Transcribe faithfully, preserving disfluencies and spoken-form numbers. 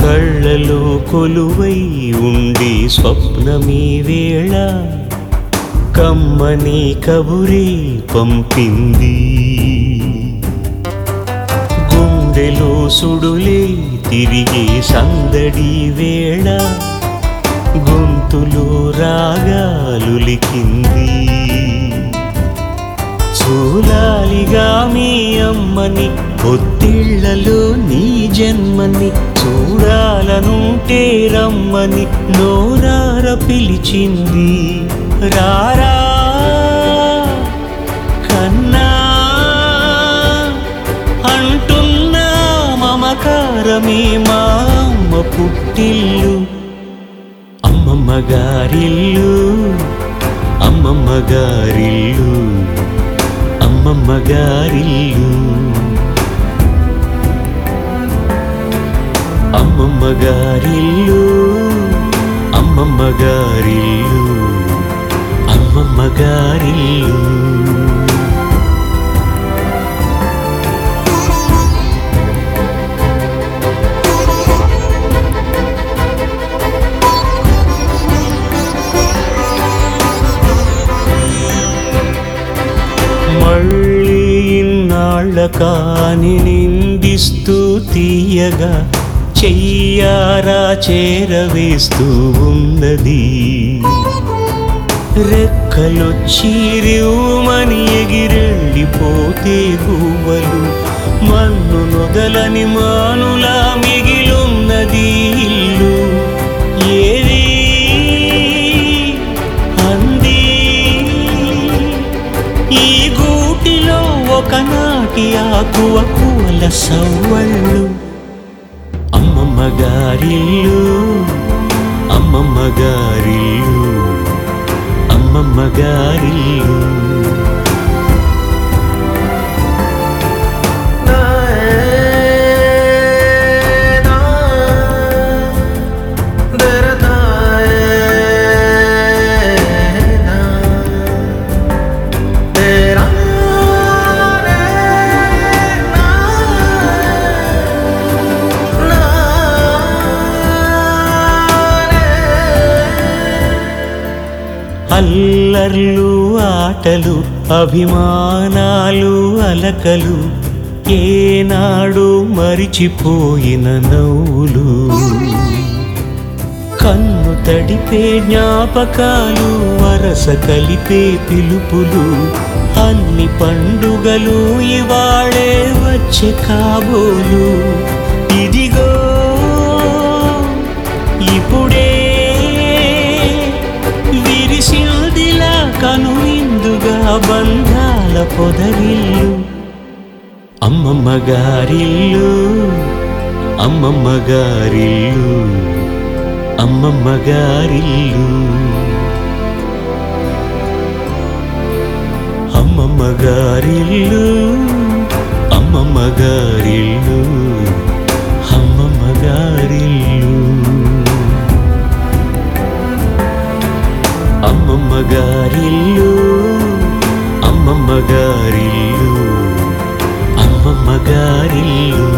కళ్ళలో కొలువై ఉండి స్వప్నమీ వేళ కమ్మని కబురే పంపింది. గుండెలో సుడులే తిరిగే సందడి వేళ గొంతులో రాగాలులికింది. చూలాలిగా మీ అమ్మని పొత్తిళ్లలో నీ జన్మని చూడాలనుంటే రమ్మని నోరార పిలిచింది. రారా కన్నా అంటున్నా మమకారమే మా అమ్మ పుట్టిల్లు. అమ్మమ్మ గారిల్లు అమ్మమ్మ గారిల్లు అమ్మమ్మ గారిల్లు అమ్మమ్మ గారిల్లు అమ్మమ్మ గారిల్లు అమ్మమ్మ గారిల్లు. మళ్ళీ ఇన్నాళ్ళ కాని నిందిస్తూ తీయగా చెయ్యారా చేరవేస్తూ ఉన్నది. రెక్కలొచ్చి రివ్వుమని ఎగిరెళ్ళిపోతే గువ్వలు మన్ను నొదలని మానులా మిగిలున్నది ఇల్లు. ఏది అంది ఈ గూటిలో ఒకనాటి ఆకువ కూల సవ్వళ్ళు. అమ్మమ్మ గారిల్లు అమ్మమ్మ గారిల్లు అమ్మమ్మ గారిల్లు. అల్లర్లు ఆటలు అభిమానాలు అలకలు ఏనాడు మరిచిపోయిన నవ్వులు కన్ను తడిపే జ్ఞాపకాలు వరస కలిపే పిలుపులు అన్ని పండుగలు ఇవాళే వచ్చే కాబోలు. ఇదిగో ఇప్పుడే విరిసిల్దిలా కనువిందుగా బంధాల పొదరిల్లు. అమ్మమ్మ గారిల్లు అమ్మమ్మ గారిల్లు అమ్మమ్మ గారిల్లు అమ్మమ్మ గారిల్లు అమ్మమ్మ గారిల్లు అమ్మమ్మ గారిల్లు అమ్మమ్మ గారిల్లు అమ్మమ్మ గారిల్లు అమ్మమ్మ గారిల్లు.